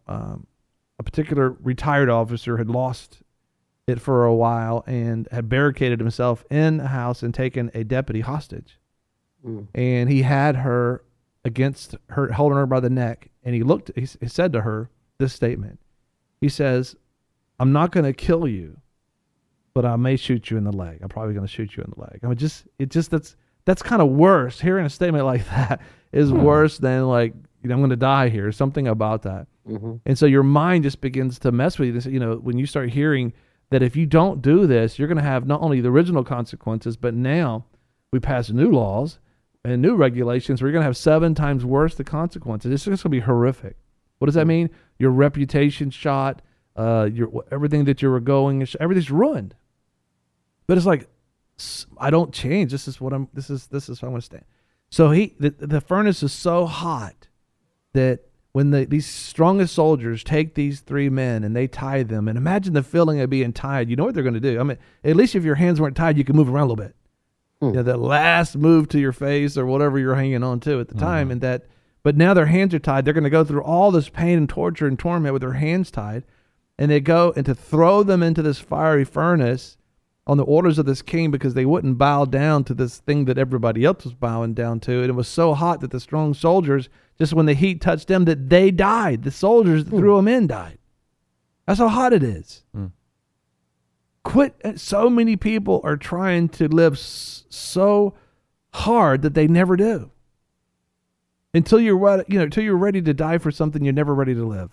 a particular retired officer had lost it for a while and had barricaded himself in a house and taken a deputy hostage. And he had her against her, holding her by the neck. And he said to her this statement. He says, I'm not going to kill you, but I may shoot you in the leg. I'm probably going to shoot you in the leg. I mean, that's kind of worse. Hearing a statement like that is worse than like, I'm going to die here. Something about that. Mm-hmm. And so your mind just begins to mess with you. When you start hearing that if you don't do this, you're going to have not only the original consequences, but now we pass new laws and new regulations where you're going to have 7 times worse the consequences. It's just going to be horrific. What does that mean? Your reputation shot, everything that you were going, everything's ruined. But it's like, I don't change. This is how I'm going to stand. So the furnace is so hot that when these strongest soldiers take these 3 men and they tie them, and imagine the feeling of being tied. You know what they're going to do. I mean, at least if your hands weren't tied, you could move around a little bit. The last move to your face or whatever you're hanging on to at the time. But now their hands are tied. They're going to go through all this pain and torture and torment with their hands tied. And they go and to throw them into this fiery furnace on the orders of this king because they wouldn't bow down to this thing that everybody else was bowing down to. And it was so hot that the strong soldiers, just when the heat touched them, that they died. The soldiers that threw them in died. That's how hot it is. So many people are trying to live so hard that they never do. Until you're ready to die for something, you're never ready to live.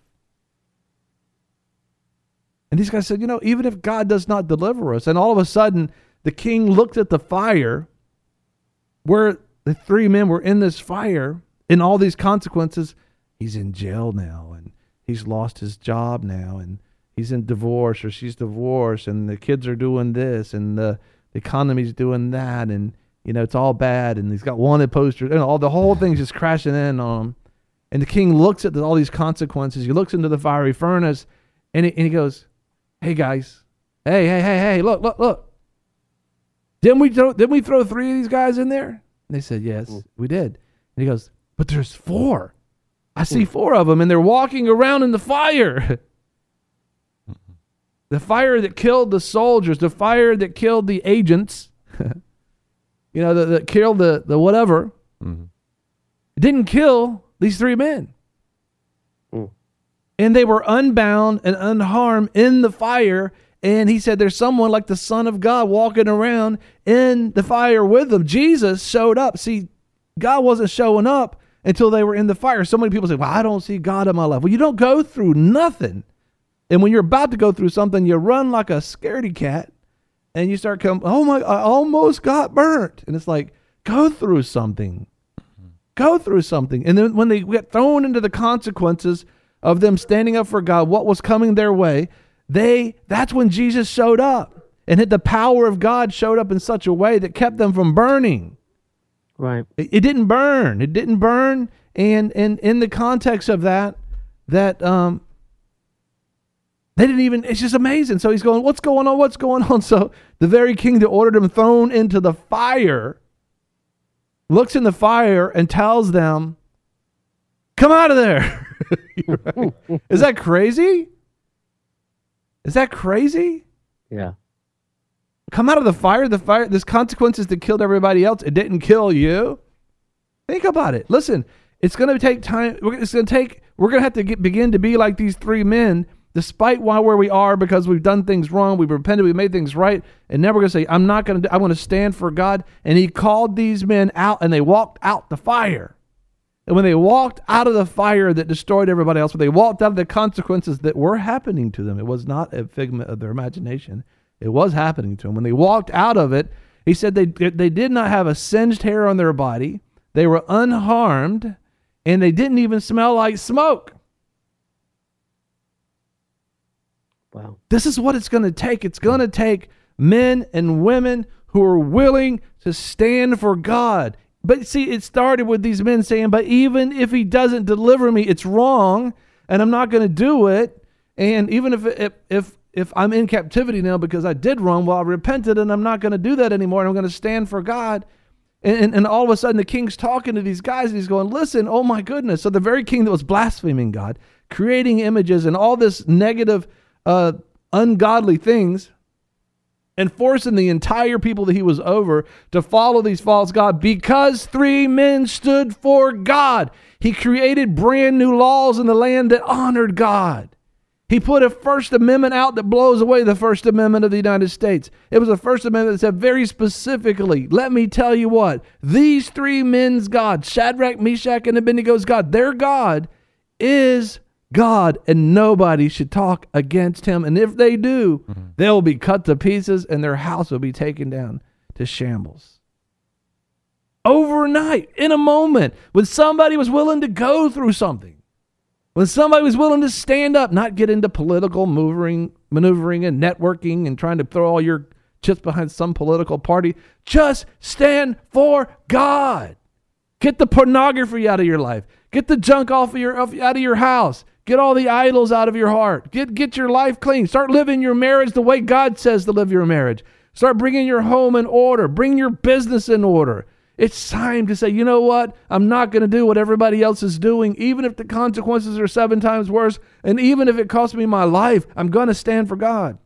And these guys said, even if God does not deliver us, and all of a sudden the king looked at the fire where the 3 men were in this fire and all these consequences. He's in jail now, and he's lost his job now, and he's in divorce or she's divorced, and the kids are doing this, and the economy's doing that, and it's all bad, and he's got wanted posters, and the whole thing's just crashing in on him. And the king looks at all these consequences. He looks into the fiery furnace, and he goes, "Hey guys, hey, look! Didn't we throw 3 of these guys in there?" And they said, "Yes, we did." And he goes, "But there's 4. I see 4 of them, and they're walking around in the fire." The fire that killed the soldiers, the fire that killed the agents, that killed the whatever, it didn't kill these 3 men. And they were unbound and unharmed in the fire. And he said there's someone like the Son of God walking around in the fire with them. Jesus showed up. See, God wasn't showing up until they were in the fire. So many people say, well, I don't see God in my life. Well, you don't go through nothing. And when you're about to go through something, you run like a scaredy cat and you start I almost got burnt. And it's like, go through something. go through something. And then when they get thrown into the consequences of them standing up for God, what was coming their way, that's when Jesus showed up. And the power of God showed up in such a way that kept them from burning. Right. It didn't burn. It didn't burn. And in the context of that they didn't even, it's just amazing. So he's going, what's going on? What's going on? So the very king that ordered him thrown into the fire looks in the fire and tells them, come out of there. Right? Is that crazy? Is that crazy? Yeah. Come out of the fire. There's consequences that killed everybody else. It didn't kill you. Think about it. Listen, it's going to take time. We're going to have to begin to be like these three men, despite where we are, because we've done things wrong. We've repented. We've made things right. And now we're going to say, I'm going to stand for God. And he called these men out, and they walked out the fire. And when they walked out of the fire that destroyed everybody else, when they walked out of the consequences that were happening to them, it was not a figment of their imagination. It was happening to them. When they walked out of it, he said they did not have a singed hair on their body. They were unharmed, and they didn't even smell like smoke. Wow. This is what it's going to take. It's going to take men and women who are willing to stand for God. But see, it started with these men saying, but even if he doesn't deliver me, it's wrong, and I'm not going to do it. And even if I'm in captivity now because I did wrong, well, I repented, and I'm not going to do that anymore, and I'm going to stand for God. And all of a sudden, the king's talking to these guys, and he's going, listen, oh my goodness. So the very king that was blaspheming God, creating images and all this negative, ungodly things, and forcing the entire people that he was over to follow these false gods, because three men stood for God. He created brand new laws in the land that honored God. He put a First Amendment out that blows away the First Amendment of the United States. It was a First Amendment that said very specifically, let me tell you what, these three men's God, Shadrach, Meshach, and Abednego's God, their God is God, and nobody should talk against him. And if they do, they'll be cut to pieces, and their house will be taken down to shambles. Overnight, in a moment, when somebody was willing to go through something, when somebody was willing to stand up, not get into political maneuvering and networking and trying to throw all your chips behind some political party, just stand for God. Get the pornography out of your life. Get the junk out of your house. Get all the idols out of your heart. Get your life clean. Start living your marriage the way God says to live your marriage. Start bringing your home in order. Bring your business in order. It's time to say, you know what? I'm not going to do what everybody else is doing, even if the consequences are 7 times worse, and even if it costs me my life, I'm going to stand for God.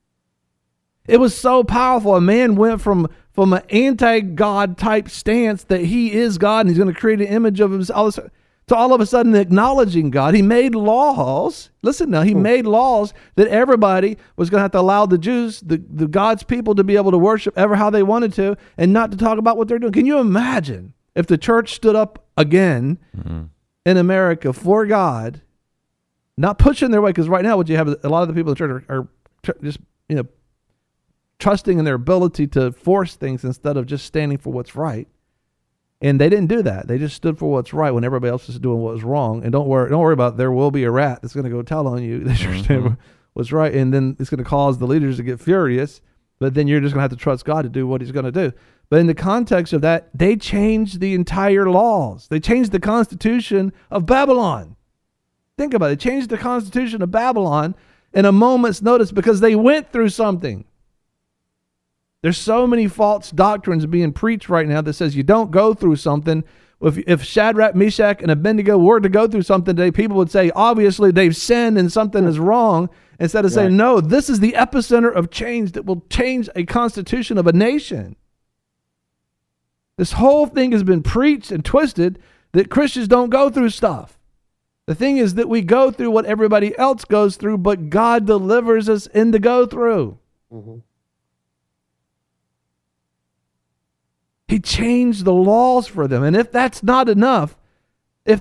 It was so powerful. A man went from an anti-God type stance that he is God and he's going to create an image of himself, to all of a sudden acknowledging God. He made laws. Listen now, he made laws that everybody was going to have to allow the Jews, the God's people, to be able to worship ever how they wanted to and not to talk about what they're doing. Can you imagine if the church stood up again in America for God, not pushing their way? Because right now what you have is a lot of the people in the church are just, trusting in their ability to force things instead of just standing for what's right. And they didn't do that. They just stood for what's right when everybody else was doing what was wrong. And don't worry about it. There will be a rat that's going to go tell on you that you're standing for what's right. And then it's going to cause the leaders to get furious. But then you're just going to have to trust God to do what he's going to do. But in the context of that, they changed the entire laws. They changed the Constitution of Babylon. Think about it. They changed the Constitution of Babylon in a moment's notice because they went through something. There's so many false doctrines being preached right now that says you don't go through something. If Shadrach, Meshach, and Abednego were to go through something today, people would say, obviously, they've sinned and something is wrong, instead of saying, no, this is the epicenter of change that will change a constitution of a nation. This whole thing has been preached and twisted that Christians don't go through stuff. The thing is that we go through what everybody else goes through, but God delivers us in the go through. Mm-hmm. He changed the laws for them. And if that's not enough, when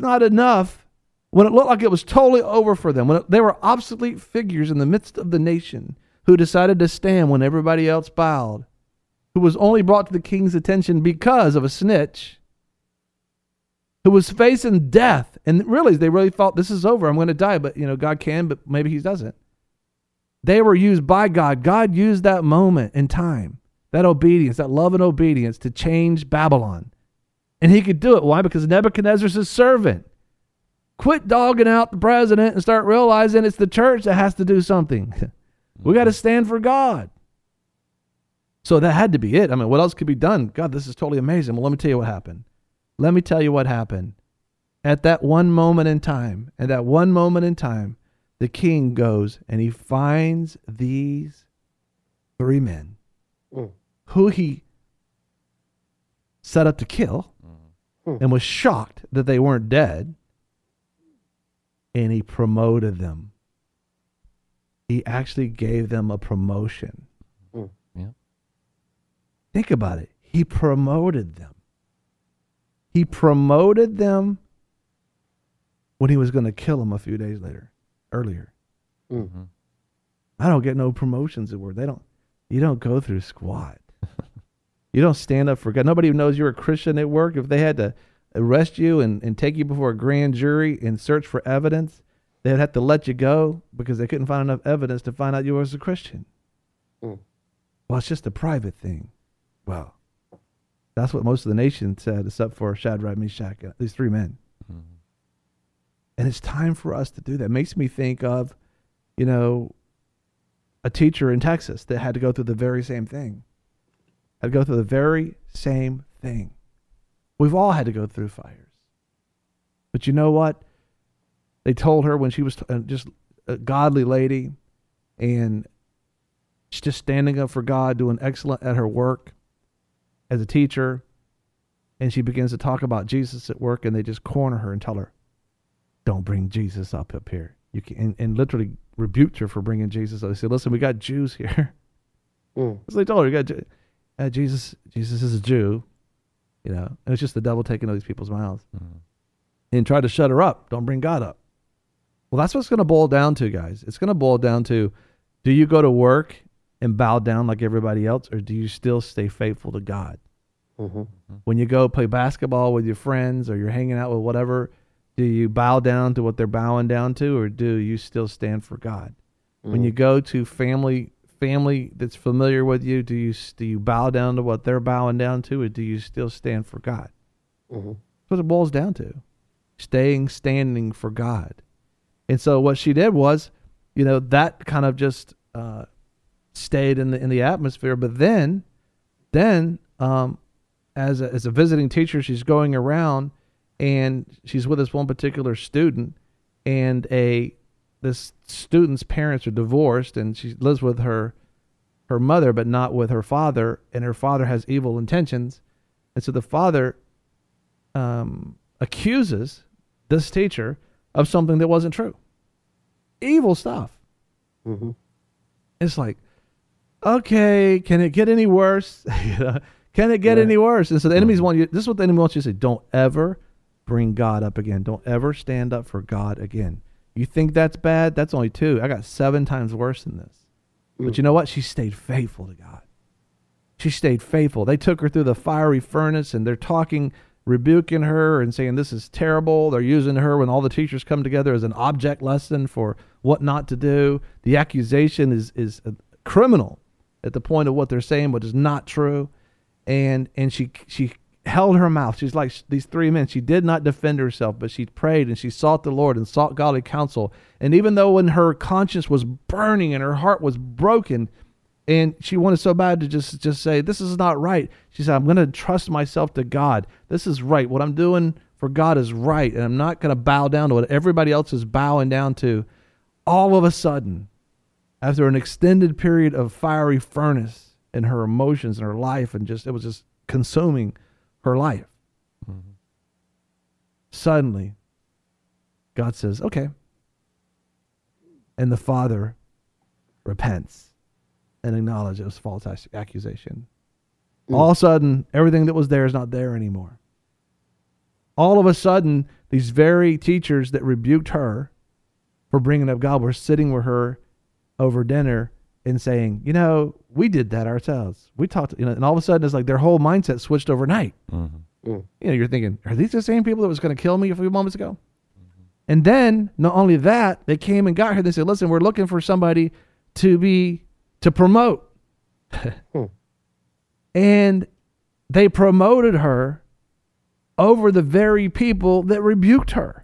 it looked like it was totally over for them, when they were obsolete figures in the midst of the nation who decided to stand when everybody else bowed, who was only brought to the king's attention because of a snitch, who was facing death. And really, they really thought, this is over. I'm going to die. But, God can, but maybe he doesn't. They were used by God. God used that moment in time, that obedience, that love and obedience to change Babylon. And he could do it. Why? Because Nebuchadnezzar's his servant. Quit dogging out the president and start realizing it's the church that has to do something. We got to stand for God. So that had to be it. I mean, what else could be done? God, this is totally amazing. Well, let me tell you what happened. Let me tell you what happened. At that one moment in time, the king goes and he finds these 3 men who he set up to kill and was shocked that they weren't dead. And he promoted them. He actually gave them a promotion. Yeah. Think about it. He promoted them. He promoted them when he was going to kill them a few days earlier. Mm-hmm. I don't get no promotions at work. You don't go through squat. You don't stand up for God. Nobody knows you're a Christian at work. If they had to arrest you and take you before a grand jury and search for evidence, they'd have to let you go because they couldn't find enough evidence to find out you were a Christian. Well, it's just a private thing. Well, that's what most of the nation said, except for Shadrach, Meshach, these 3 men. Mm-hmm. And it's time for us to do that. It makes me think of, a teacher in Texas that had to go through the very same thing. We've all had to go through fires. But you know what? They told her when she was just a godly lady and she's just standing up for God, doing excellent at her work as a teacher, and she begins to talk about Jesus at work, and they just corner her and tell her, don't bring Jesus up here. You can, and literally rebuked her for bringing Jesus up. They said, listen, we got Jews here. So they told her, Jesus is a Jew, and it's just the devil taking all these people's mouths. And tried to shut her up. Don't bring God up. Well, that's what it's going to boil down to, guys. It's going to boil down to, do you go to work and bow down like everybody else, or do you still stay faithful to God? Mm-hmm. When you go play basketball with your friends or you're hanging out with whatever, do you bow down to what they're bowing down to, or do you still stand for God? When you go to family that's familiar with you, do you bow down to what they're bowing down to, or do you still stand for God? Mm-hmm. That's what it boils down to. Standing for God. And so what she did was, that kind of just stayed in the atmosphere. But then, as a visiting teacher, she's going around and she's with this one particular student, and this student's parents are divorced, and she lives with her mother, but not with her father, and her father has evil intentions. And so the father accuses this teacher of something that wasn't true. Evil stuff. Mm-hmm. It's like, okay, can it get any worse? Can it get any worse? And so the enemies want you, this is what the enemy wants you to say, don't ever bring God up again. Don't ever stand up for God again. You think that's bad? That's only 2. I got 7 times worse than this. But you know what? She stayed faithful to God. She stayed faithful. They took her through the fiery furnace, and they're talking, rebuking her and saying this is terrible. They're using her when all the teachers come together as an object lesson for what not to do. The accusation is criminal at the point of what they're saying, but is not true. And she held her mouth. She's like these 3 men. She did not defend herself, but she prayed and she sought the Lord and sought godly counsel. And even though when her conscience was burning and her heart was broken, and she wanted so bad to just say, this is not right, she said, I'm going to trust myself to God. This is right. What I'm doing for God is right, and I'm not going to bow down to what everybody else is bowing down to. All of a sudden, after an extended period of fiery furnace in her emotions and her life, and it was just consuming her life. Mm-hmm. Suddenly, God says, okay. And the father repents and acknowledges it was false accusation. All of a sudden, everything that was there is not there anymore. All of a sudden, these very teachers that rebuked her for bringing up God were sitting with her over dinner and saying, we did that ourselves. We talked, and all of a sudden it's like their whole mindset switched overnight. Mm-hmm. You're thinking, are these the same people that was going to kill me a few moments ago? And then, not only that, they came and got her. They said, listen, we're looking for somebody to promote. And they promoted her over the very people that rebuked her.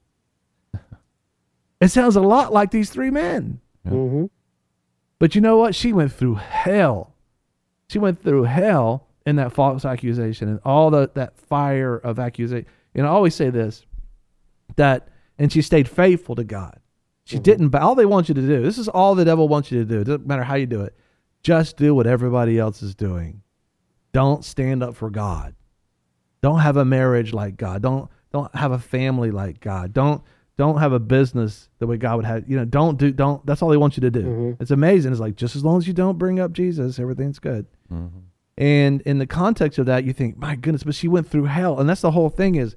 It sounds a lot like these three men. Mm-hmm. But you know what? She went through hell. She went through hell in that false accusation and all that fire of accusation. And I always say this, and she stayed faithful to God. She didn't, all they want you to do, this is all the devil wants you to do. It doesn't matter how you do it. Just do what everybody else is doing. Don't stand up for God. Don't have a marriage like God. Don't have a family like God. Don't have a business the way God would have. Don't. That's all they want you to do. Mm-hmm. It's amazing. It's like, just as long as you don't bring up Jesus, everything's good. Mm-hmm. And in the context of that, you think, my goodness, but she went through hell, and that's the whole thing. Is,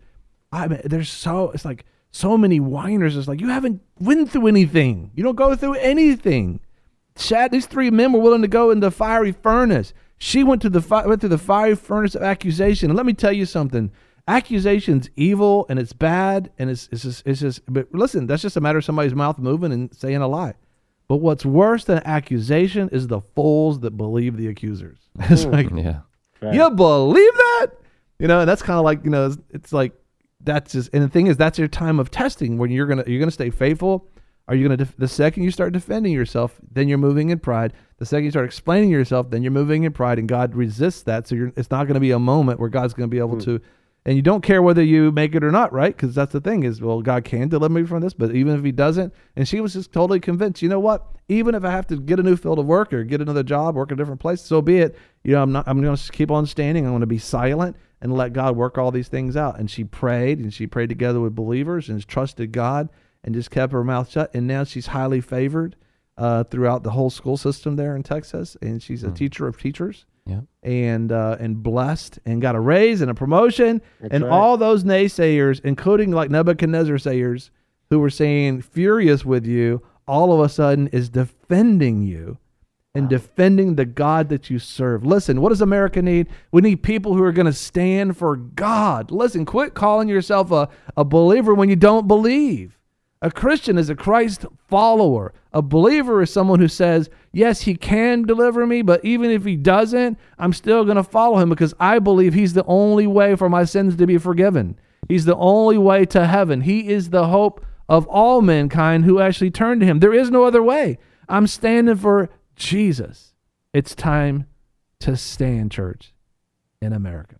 it's like so many whiners. It's like, you haven't went through anything. You don't go through anything. These three men were willing to go into the fiery furnace. She went through the fiery furnace of accusation. And let me tell you something. Accusation's evil and it's bad and it's just. But listen, that's just a matter of somebody's mouth moving and saying a lie. But what's worse than accusation is the fools that believe the accusers. It's like, right. You believe that? And that's kind of like, it's like, that's just. And the thing is, that's your time of testing when you're gonna stay faithful. Are you gonna the second you start defending yourself, then you're moving in pride. The second you start explaining yourself, then you're moving in pride, and God resists that. So it's not going to be a moment where God's going to be able to. And you don't care whether you make it or not, right? Because that's the thing is, well, God can deliver me from this, but even if he doesn't, and she was just totally convinced, you know what? Even if I have to get a new field of work or get another job, work in a different place, so be it. I'm going to keep on standing. I'm going to be silent and let God work all these things out. And she prayed together with believers and trusted God and just kept her mouth shut. And now she's highly favored throughout the whole school system there in Texas. And she's a teacher of teachers. Yeah, and blessed and got a raise and a promotion. That's and right. All those naysayers, including like Nebuchadnezzar sayers who were saying furious with you, all of a sudden is defending you and defending the God that you serve. Listen, what does America need? We need people who are going to stand for God. Listen, quit calling yourself a believer when you don't believe. A Christian is a Christ follower. A believer is someone who says, yes, he can deliver me, but even if he doesn't, I'm still going to follow him because I believe he's the only way for my sins to be forgiven. He's the only way to heaven. He is the hope of all mankind who actually turn to him. There is no other way. I'm standing for Jesus. It's time to stand, church, in America.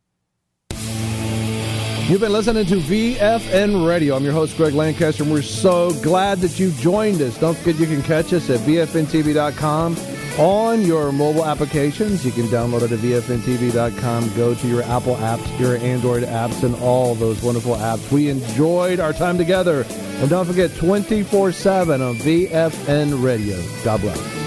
You've been listening to VFN Radio. I'm your host, Greg Lancaster, and we're so glad that you joined us. Don't forget you can catch us at VFNTV.com on your mobile applications. You can download it at VFNTV.com. Go to your Apple apps, your Android apps, and all those wonderful apps. We enjoyed our time together. And don't forget, 24/7 on VFN Radio. God bless.